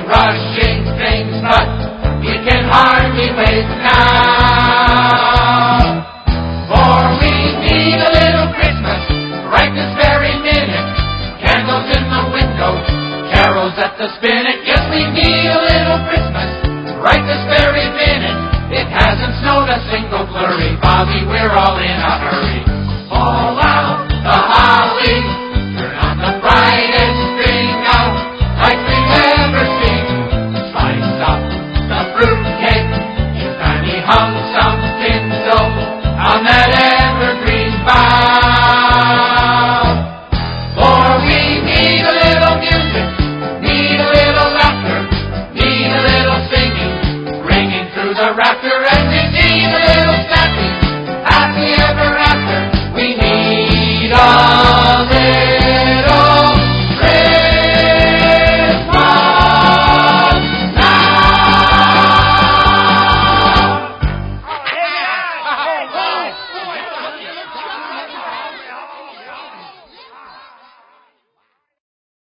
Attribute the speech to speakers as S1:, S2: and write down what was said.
S1: rushing things, but we can hardly wait now. For we need a little Christmas right this very minute. Candles in the window, carols at the spinet. Yes, we need a little Christmas right this very minute. It hasn't snowed a single flurry. Bobby, we're all in a hurry. All out the holiday.